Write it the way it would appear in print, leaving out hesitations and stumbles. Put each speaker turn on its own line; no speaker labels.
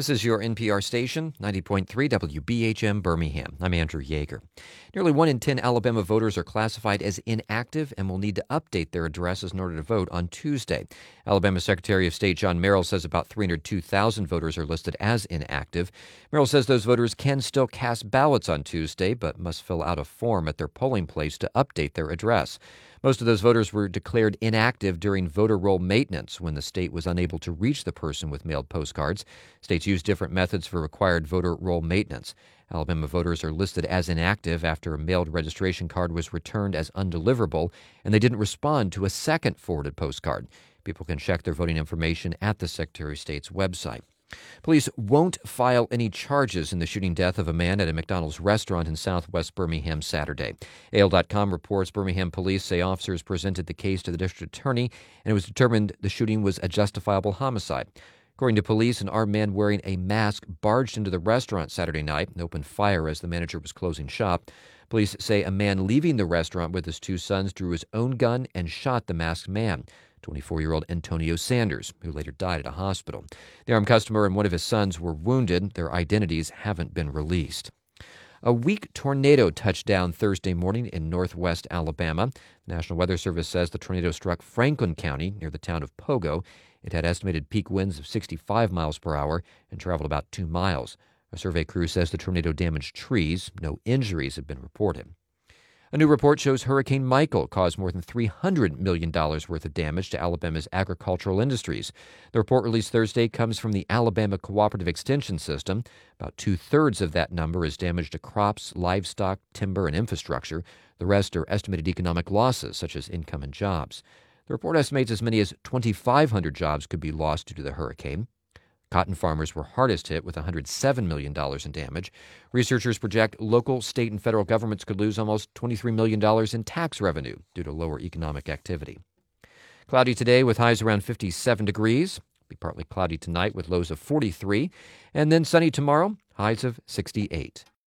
This is your NPR station, 90.3 WBHM Birmingham. I'm Andrew Yeager. Nearly 1 in 10 Alabama voters are classified as inactive and will need to update their addresses in order to vote on Tuesday. Alabama Secretary of State John Merrill says about 302,000 voters are listed as inactive. Merrill says those voters can still cast ballots on Tuesday, but must fill out a form at their polling place to update their address. Most of those voters were declared inactive during voter roll maintenance when the state was unable to reach the person with mailed postcards. States use different methods for required voter roll maintenance. Alabama voters are listed as inactive after a mailed registration card was returned as undeliverable and they didn't respond to a second forwarded postcard. People can check their voting information at the Secretary of State's website. Police won't file any charges in the shooting death of a man at a McDonald's restaurant in southwest Birmingham Saturday. AL.com reports Birmingham police say officers presented the case to the district attorney and it was determined the shooting was a justifiable homicide. According to police, an armed man wearing a mask barged into the restaurant Saturday night and opened fire as the manager was closing shop. Police say a man leaving the restaurant with his two sons drew his own gun and shot the masked man, 24-year-old Antonio Sanders, who later died at a hospital. The armed customer and one of his sons were wounded. Their identities haven't been released. A weak tornado touched down Thursday morning in northwest Alabama. The National Weather Service says the tornado struck Franklin County near the town of Pogo. It had estimated peak winds of 65 miles per hour and traveled about 2 miles. A survey crew says the tornado damaged trees. No injuries have been reported. A new report shows Hurricane Michael caused more than $300 million worth of damage to Alabama's agricultural industries. The report released Thursday comes from the Alabama Cooperative Extension System. About 2/3 of that number is damage to crops, livestock, timber, and infrastructure. The rest are estimated economic losses, such as income and jobs. The report estimates as many as 2,500 jobs could be lost due to the hurricane. Cotton farmers were hardest hit with $107 million in damage. Researchers project local, state, and federal governments could lose almost $23 million in tax revenue due to lower economic activity. Cloudy today with highs around 57 degrees. Be partly cloudy tonight with lows of 43. And then sunny tomorrow, highs of 68.